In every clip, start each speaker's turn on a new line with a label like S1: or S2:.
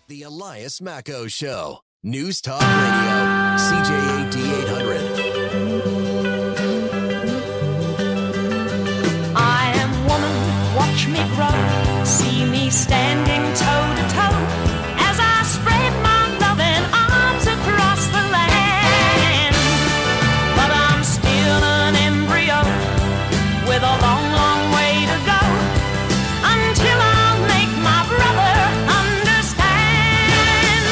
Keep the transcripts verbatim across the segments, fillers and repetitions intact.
S1: The Elias Macco Show. News Talk Radio. C J A D eight hundred.
S2: I am woman, watch me grow. See me standing toe to toe as I spread my loving arms across the land. But I'm still an embryo with a long, long way to go until I'll make my brother understand.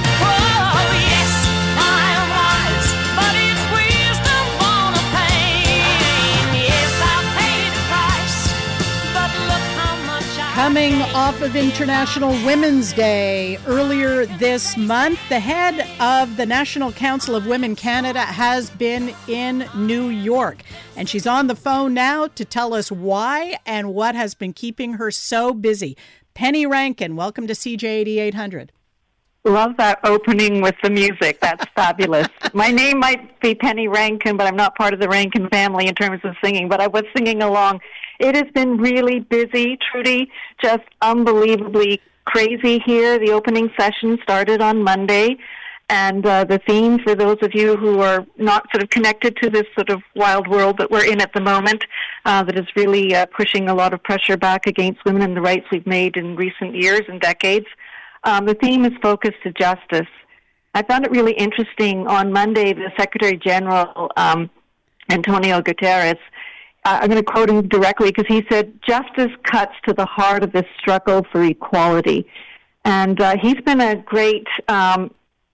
S2: Oh, yes, I am wise, but it's wisdom born of pain. Yes, I've paid the price, but look how much I
S3: Coming off of International Women's Day earlier this month, the head of the National Council of Women Canada has been in New York. And she's on the phone now to tell us why and what has been keeping her so busy. Penny Rankin, welcome to C J A D eight hundred.
S4: Love that opening with the music. That's fabulous. My name might be Penny Rankin, but I'm not part of the Rankin family in terms of singing, but I was singing along. It has been really busy, Trudy, just unbelievably crazy here. The opening session started on Monday, and uh, the theme, for those of you who are not sort of connected to this sort of wild world that we're in at the moment, uh, that is really uh, pushing a lot of pressure back against women and the rights we've made in recent years and decades. Um, the theme is focused to justice. I found it really interesting. On Monday, the Secretary General, um, Antonio Guterres, uh, I'm going to quote him directly because he said, "Justice cuts to the heart of this struggle for equality." And uh, he's been a great um,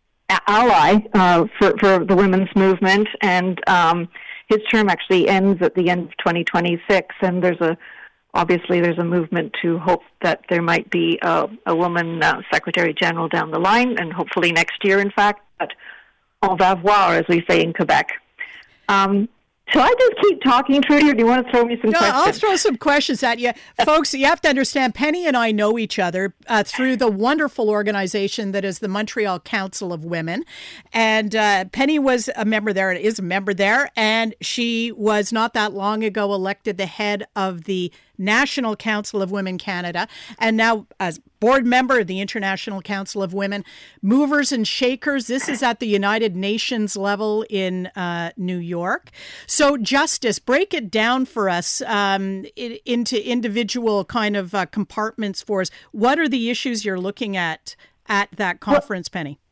S4: ally uh, for, for the women's movement, and um, his term actually ends at the end of twenty twenty-six, and there's a Obviously, there's a movement to hope that there might be a, a woman uh, Secretary General down the line, and hopefully next year, in fact. But au revoir, as we say in Quebec. Um, shall I just keep talking, Trudy, or do you want to throw me some
S3: no,
S4: questions?
S3: I'll throw some questions at you. Folks, you have to understand, Penny and I know each other uh, through the wonderful organization that is the Montreal Council of Women. And uh, Penny was a member there, is a member there, and she was not that long ago elected the head of the National Council of Women Canada, and now as board member of the International Council of Women. Movers and shakers, this is at the United Nations level in uh, New York. So justice, break it down for us um, it, into individual kind of uh, compartments for us. What are the issues you're looking at at that conference, well, Penny?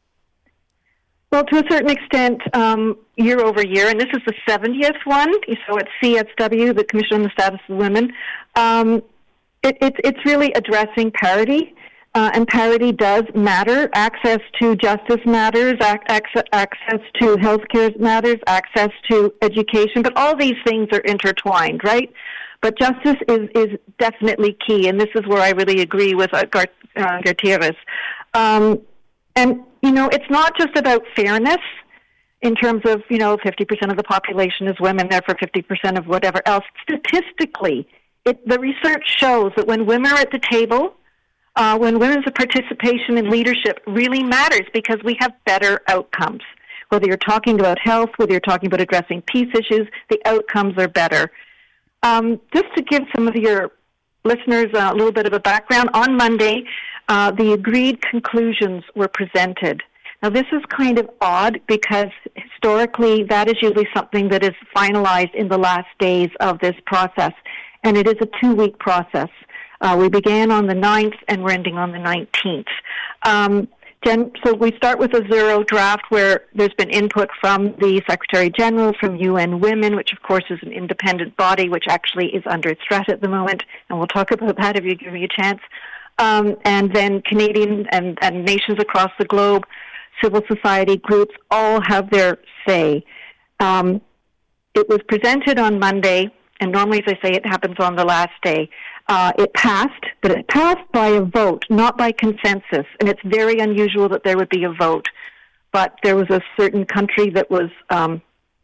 S4: Well, to a certain extent, um, year over year, and this is the seventieth one, so it's C S W, the Commission on the Status of Women. Um, it, it, it's really addressing parity, uh, and parity does matter. Access to justice matters, access, access to healthcare matters, access to education, but all these things are intertwined, right? But justice is, is definitely key, and this is where I really agree with uh, Gar- uh, Gutierrez. Um, and, you know, it's not just about fairness in terms of, you know, fifty percent of the population is women, therefore fifty percent of whatever else. Statistically, it, the research shows that when women are at the table, uh, when women's participation in leadership really matters because we have better outcomes. Whether you're talking about health, whether you're talking about addressing peace issues, the outcomes are better. Um, just to give some of your listeners uh, a little bit of a background, on Monday, uh, the agreed conclusions were presented. Now, this is kind of odd because historically that is usually something that is finalized in the last days of this process, and it is a two-week process. Uh, we began on the ninth and we're ending on the nineteenth. Um, Jen, so we start with a zero draft where there's been input from the Secretary General, from U N Women, which of course is an independent body which actually is under threat at the moment, and we'll talk about that if you give me a chance. Um, and then Canadian and, and nations across the globe, civil society groups all have their say. Um, it was presented on Monday, and normally, as I say, it happens on the last day. Uh, it passed, but it passed by a vote, not by consensus. And it's very unusual that there would be a vote. But there was a certain country that was... Um,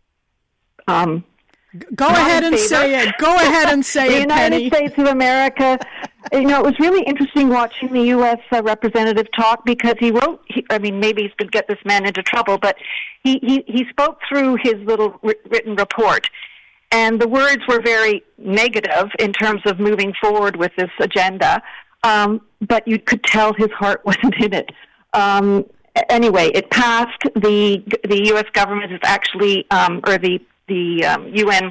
S4: um,
S3: Go ahead and say it. Go ahead and say
S4: the
S3: it,
S4: United
S3: Penny.
S4: States of America. You know, it was really interesting watching the U S uh, representative talk because he wrote, he, I mean, maybe he's going to get this man into trouble, but he, he, he spoke through his little written report. And the words were very negative in terms of moving forward with this agenda, um, but you could tell his heart wasn't in it. um, anyway, it passed. The the U S government is actually, um, or the the um, U N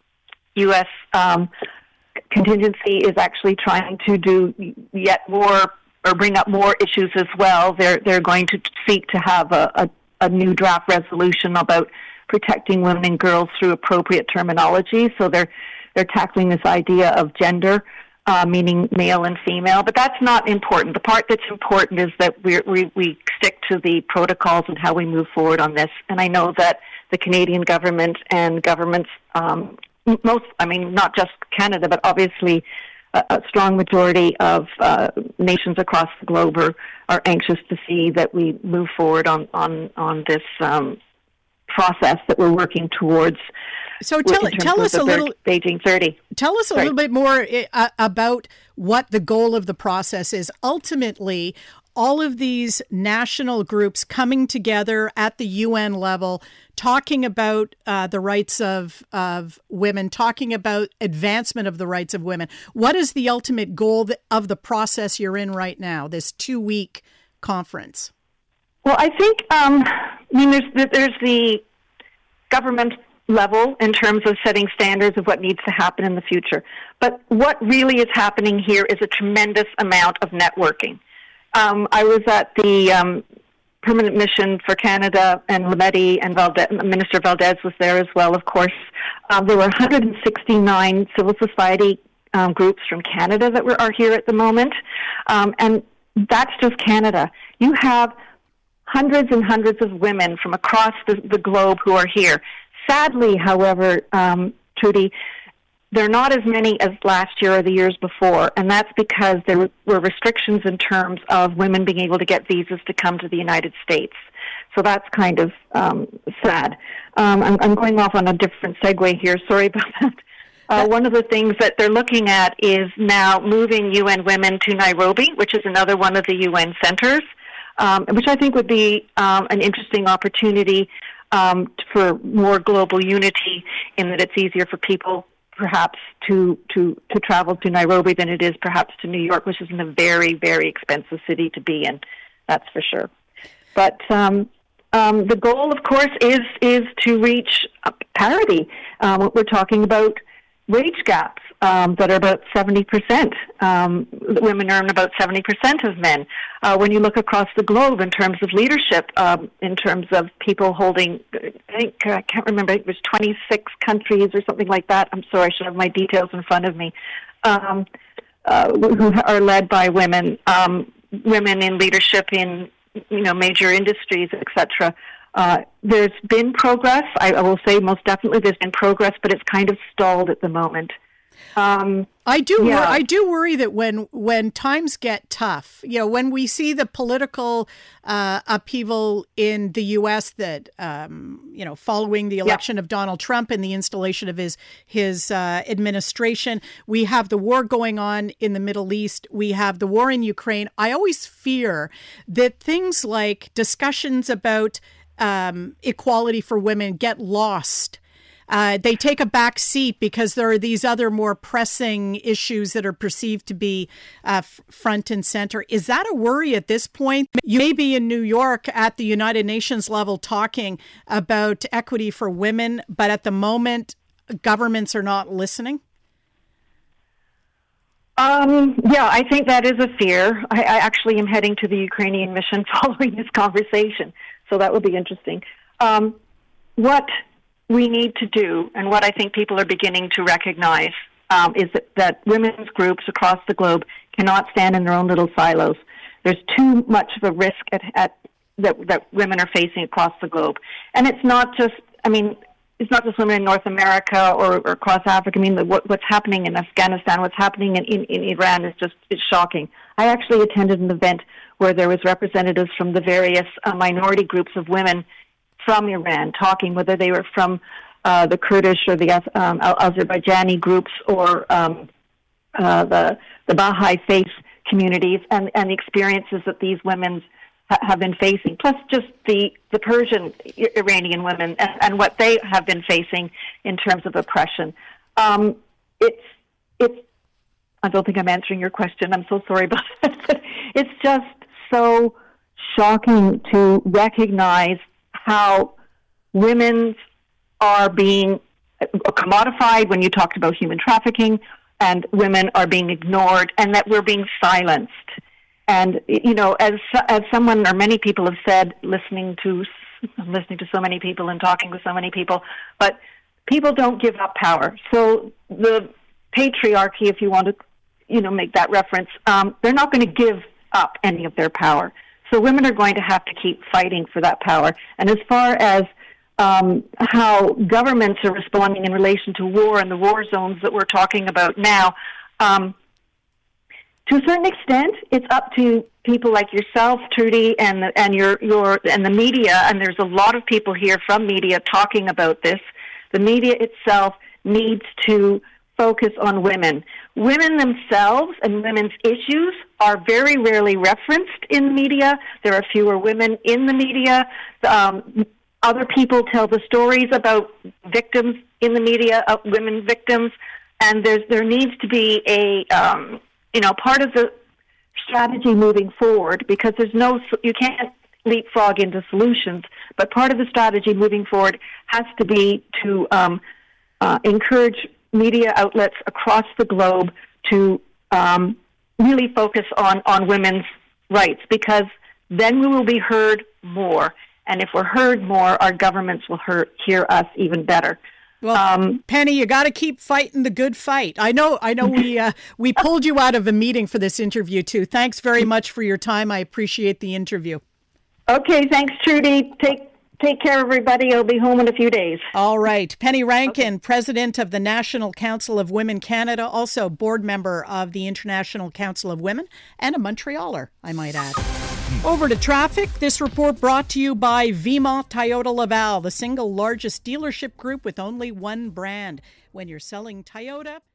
S4: U S um, contingency is actually trying to do yet more or bring up more issues as well. They're they're going to seek to have a, a, a new draft resolution about protecting women and girls through appropriate terminology. So they're they're tackling this idea of gender, uh, meaning male and female. But that's not important. The part that's important is that we we we stick to the protocols and how we move forward on this. And I know that the Canadian government and governments, um, most, I mean, not just Canada, but obviously a, a strong majority of uh, nations across the globe are, are anxious to see that we move forward on on on this um, process that we're working towards.
S3: So tell tell us a little
S4: Beijing thirty.
S3: Tell us a
S4: Sorry.
S3: little bit more uh, about what the goal of the process is. Ultimately, all of these national groups coming together at the U N level, talking about uh, the rights of of women, talking about advancement of the rights of women. What is the ultimate goal of the process you're in right now? This two week conference.
S4: Well, I think um, I mean there's there's the government level in terms of setting standards of what needs to happen in the future. But what really is happening here is a tremendous amount of networking. Um, I was at the um, Permanent Mission for Canada, and Lametti and Valdez, Minister Valdez was there as well, of course. Um, there were one hundred sixty-nine civil society um, groups from Canada that were, are here at the moment. Um, and that's just Canada. You have hundreds and hundreds of women from across the, the globe who are here. Sadly, however, um, Trudy, there are not as many as last year or the years before, and that's because there were restrictions in terms of women being able to get visas to come to the United States. So that's kind of um, sad. Um, I'm, I'm going off on a different segue here. Sorry about that. Uh, one of the things that they're looking at is now moving U N Women to Nairobi, which is another one of the U N centers, um, which I think would be um, an interesting opportunity um, for more global unity, in that it's easier for people perhaps to, to, to travel to Nairobi than it is perhaps to New York, which is a very, very expensive city to be in, that's for sure. But um, um, the goal, of course, is is to reach parity. Um, we're talking about wage gaps um, that are about seventy percent. Um, women earn about seventy percent of men. Uh, when you look across the globe in terms of leadership, um, in terms of people holding, I think, uh, I can't remember, it was twenty-six countries or something like that. I'm sorry, I should have my details in front of me, um, uh, who are led by women, um, women in leadership in, you know, major industries, et cetera. Uh, there's been progress. I, I will say most definitely there's been progress, but it's kind of stalled at the moment. Um,
S3: I do.
S4: yeah.
S3: Wor- I do worry that when when times get tough, you know, when we see the political uh, upheaval in the U S that um, you know, following the election yeah. of Donald Trump and the installation of his his uh, administration, we have the war going on in the Middle East. We have the war in Ukraine. I always fear that things like discussions about um, equality for women get lost. Uh, they take a back seat because there are these other more pressing issues that are perceived to be uh, f- front and center. Is that a worry at this point? You may be in New York at the United Nations level talking about equity for women, but at the moment, governments are not listening?
S4: Um, yeah, I think that is a fear. I, I actually am heading to the Ukrainian mission following this conversation, so that will be interesting. Um, what we need to do, and what I think people are beginning to recognize, um, is that, that women's groups across the globe cannot stand in their own little silos. There's too much of a risk at, at that, that women are facing across the globe. And it's not just, I mean, it's not just women in North America or, or across Africa. I mean, the, what, what's happening in Afghanistan, what's happening in, in, in Iran is just is shocking. I actually attended an event where there was representatives from the various uh, minority groups of women from Iran talking, whether they were from uh, the Kurdish or the um, Azerbaijani groups or um, uh, the the Baha'i faith communities, and, and the experiences that these women ha- have been facing, plus just the, the Persian Iranian women and, and what they have been facing in terms of oppression. Um, it's it's. I don't think I'm answering your question. I'm so sorry about that. It's just so shocking to recognize how women are being commodified when you talked about human trafficking, and women are being ignored, and that we're being silenced. And, you know, as as someone or many people have said, listening to listening to so many people and talking with so many people, but people don't give up power. So the patriarchy, if you want to, you know, make that reference, um, they're not going to give up any of their power. So women are going to have to keep fighting for that power. And as far as um, how governments are responding in relation to war and the war zones that we're talking about now, um, to a certain extent, it's up to people like yourself, Trudy, and the, and your your and the media. And there's a lot of people here from media talking about this. The media itself needs to focus on women. Women themselves and women's issues are very rarely referenced in the media. There are fewer women in the media. Um, other people tell the stories about victims in the media, of women victims, and there's there needs to be a um, you know part of the strategy moving forward, because there's no you can't leapfrog into solutions, but part of the strategy moving forward has to be to um, uh, encourage media outlets across the globe to um, really focus on, on women's rights, because then we will be heard more. And if we're heard more, our governments will hear, hear us even better.
S3: Well, um, Penny, you got to keep fighting the good fight. I know I know we uh, we pulled you out of a meeting for this interview, too. Thanks very much for your time. I appreciate the interview. Okay, thanks, Trudy. Take Take care, everybody. I'll be home in a few days. All right. Penny Rankin, okay. President of the National Council of Women Canada, also board member of the International Council of Women, and a Montrealer, I might add. Over to traffic. This report brought to you by Vimont Toyota Laval, the single largest dealership group with only one brand. When you're selling Toyota...